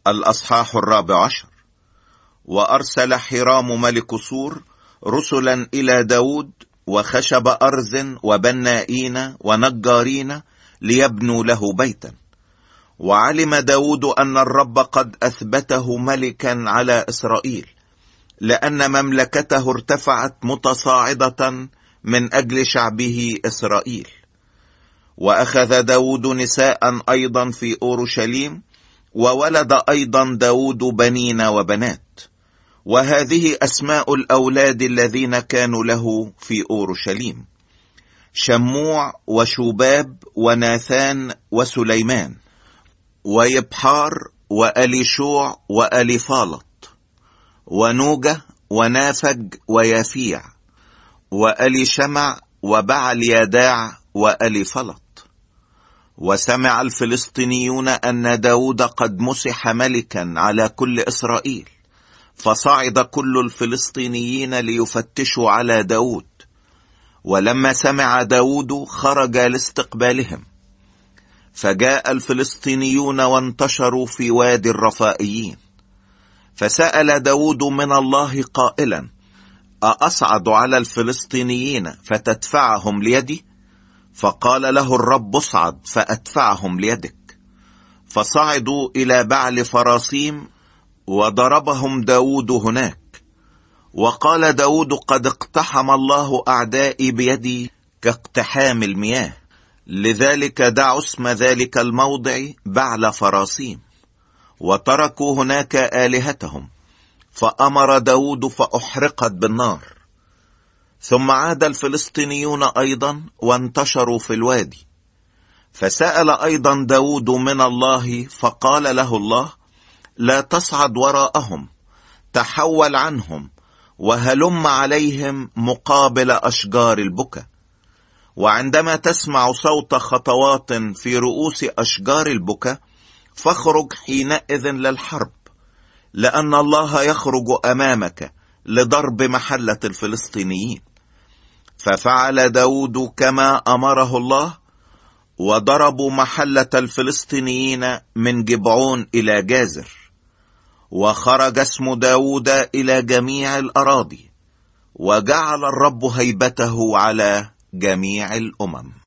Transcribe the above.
الأصحاح 14. وأرسل حرام ملك صور رسلا إلى داود وخشب أرز وبنائين ونجارين ليبنوا له بيتا. وعلم داود أن الرب قد أثبته ملكا على إسرائيل، لأن مملكته ارتفعت متصاعدة من أجل شعبه إسرائيل. وأخذ داود نساء أيضا في أورشليم، وولد أيضا داود بنين وبنات. وهذه أسماء الأولاد الذين كانوا له في أورشليم: شموع وشوباب وناثان وسليمان ويبحار وأليشوع وأليفالط ونوجة ونافج ويافيع وأليشمع وبعل يداع وأليفلط. وسمع الفلسطينيون أن داود قد مسح ملكا على كل إسرائيل، فصعد كل الفلسطينيين ليفتشوا على داود. ولما سمع داود خرج لاستقبالهم، فجاء الفلسطينيون وانتشروا في وادي الرفائيين. فسأل داود من الله قائلا: أأصعد على الفلسطينيين فتدفعهم ليدي؟ فقال له الرب: اصعد فأدفعهم ليدك. فصعدوا إلى بعل فراسيم وضربهم داود هناك. وقال داود: قد اقتحم الله أعدائي بيدي كاقتحام المياه، لذلك دعوا اسم ذلك الموضع بعل فراسيم، وتركوا هناك آلهتهم. فأمر داود فأحرقت بالنار. ثم عاد الفلسطينيون أيضا وانتشروا في الوادي. فسأل أيضا داود من الله، فقال له الله: لا تصعد وراءهم، تحول عنهم وهلم عليهم مقابل أشجار البكا. وعندما تسمع صوت خطوات في رؤوس أشجار البكا فاخرج حينئذ للحرب، لأن الله يخرج أمامك لضرب محلة الفلسطينيين. ففعل داود كما أمره الله، وضربوا محلة الفلسطينيين من جبعون إلى جازر. وخرج اسم داود إلى جميع الأراضي، وجعل الرب هيبته على جميع الأمم.